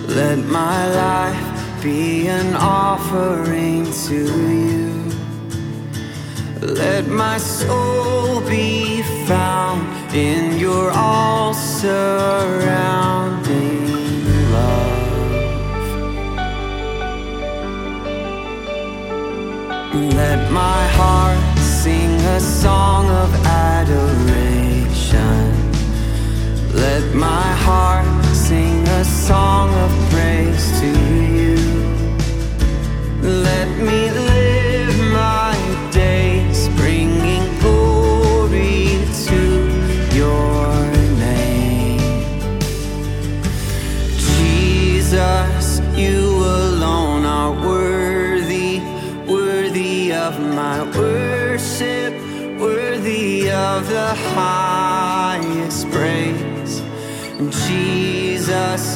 Let my life be an offering to you. Let my soul be found in your all-surrounding love. Let my heart sing a song of adoration. Let my heart sing a song of praise to you. Let me live my days bringing glory to your name. Jesus, you alone are worthy, worthy of my worship, worthy of the highest praise. Jesus,